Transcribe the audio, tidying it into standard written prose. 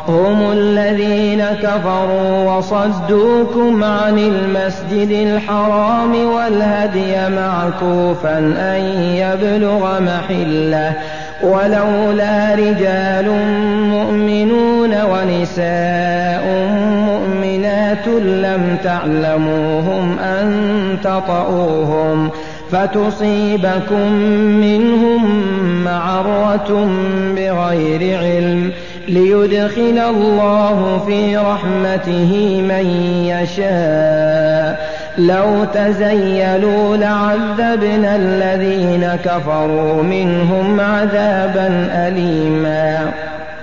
هم الذين كفروا وصدوكم عن المسجد الحرام والهدي معكوفا أن يبلغ محله ولولا رجال مؤمنون ونساء مؤمنات لم تعلموهم أن تطؤوهم فتصيبكم منهم معرة بغير علم ليدخل الله في رحمته من يشاء لو تزيلوا لعذبنا الذين كفروا منهم عذابا أليما